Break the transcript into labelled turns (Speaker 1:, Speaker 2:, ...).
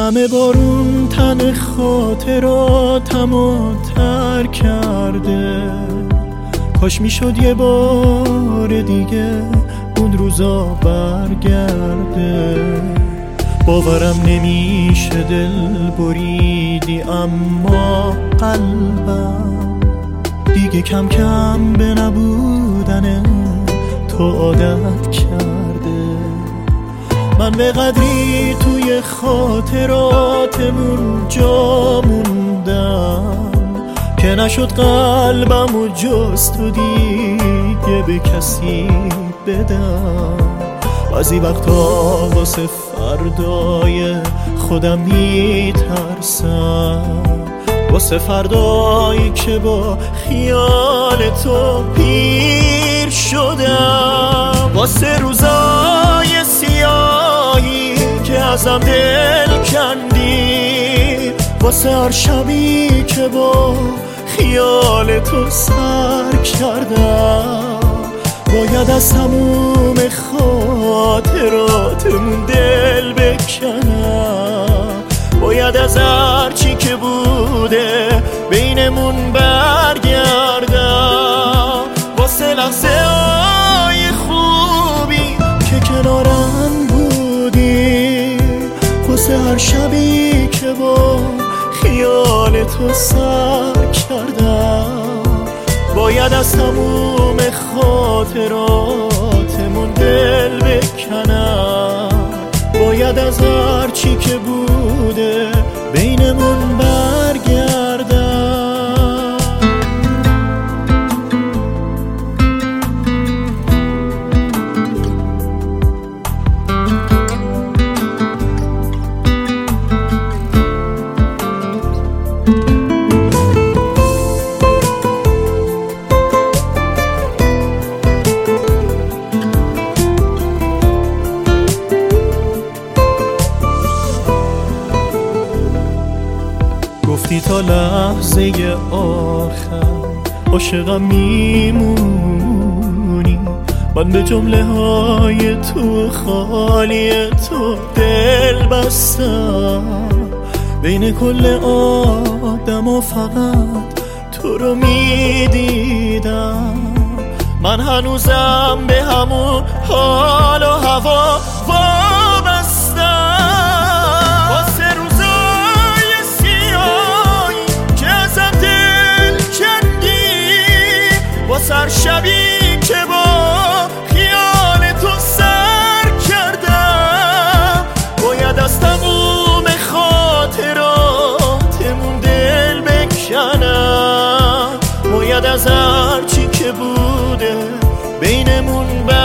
Speaker 1: همه بارون تن خاطراتمو تر کرده. کاش میشد یه بار دیگه اون روزا برگرده. باورم نمیشه دل بریدی اما قلبم دیگه کم کم به نبودن تو عادت کرده. من به قدری توی خاطراتمون جا موندم که نشد قلبمو جز تو دیگه به کسی بدم. بعضی وقتا واسه فردای خودم میترسم، واسه فردایی که با خیال تو پیر شدم، واسه روزای سیاهی که ازم دل کندی، واسه هر شبی که با خیال تو سر کردم. باید از تموم خاطراتمون دل بکنم، باید از هرچی که بوده بینمون برگردم. واسه لحظه های خوبی که کنارم بودی، واسه هر شبی که با خیال تو سر کردم. باید از تموم خاطراتمون دل بکنم، باید از هرچی که بوده بینمون برگردم. گفتی تا لحظه آخر عاشقم میمونی، من به جمله های تو خالی تو دل بستم. بین کل آدم و فقط تو رو میدیدم. من هنوزم به همون حال و هوا وابستم. واسه روزای سیاهی که ازم دل کندی، واسه هر شبی که با خیال تو سر کردم. باید از تموم خاطراتمون دل بکنم، باید از هرچی که بوده بینمون